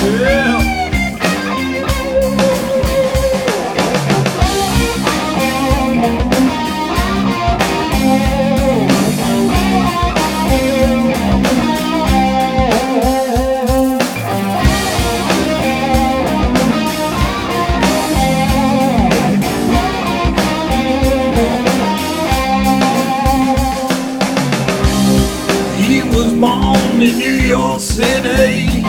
Yeah. He was born in New York City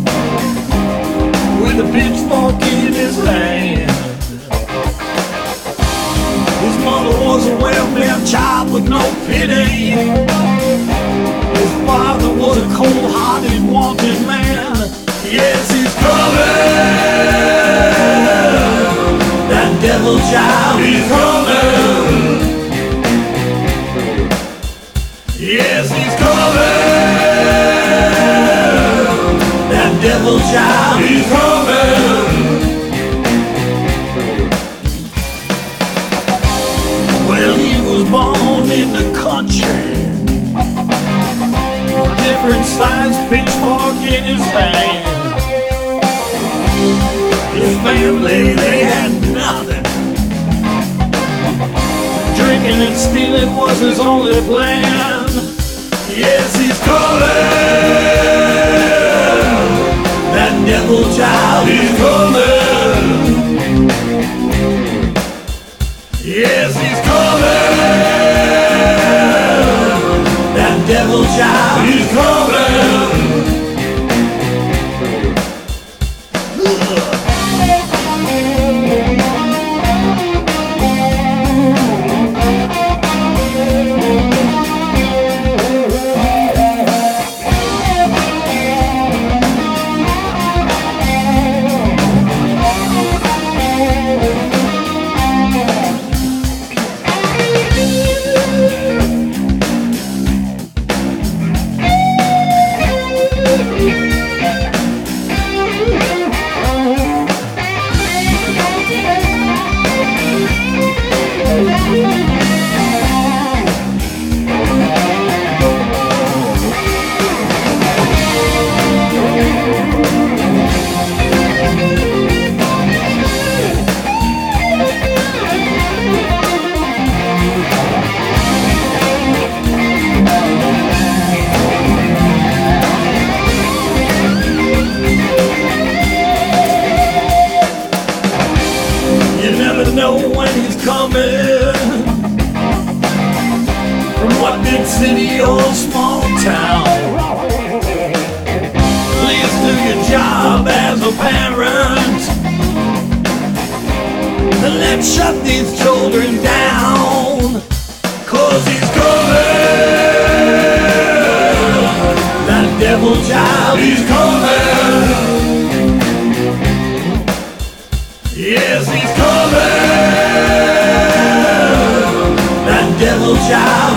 with a pitchfork in his hand. His mother was a welfare child with no pity. His father was a cold-hearted, wanted man. Yes, he's coming. That devil child, he's coming. Yes, he's coming. That devil child, he's coming. Well, he was born in the country, different size pitchfork in his hand. His family, they had nothing. Drinking and stealing was his only plan. Yes, he's coming. That devil child, he's coming. Yes, he's coming. That devil child, he's coming. Know when he's coming, from what big city or small town. Please do your job as a parent, and let's shut these children down, 'cause he's coming. That devil child, he's coming. Yes, he's coming. That devil child.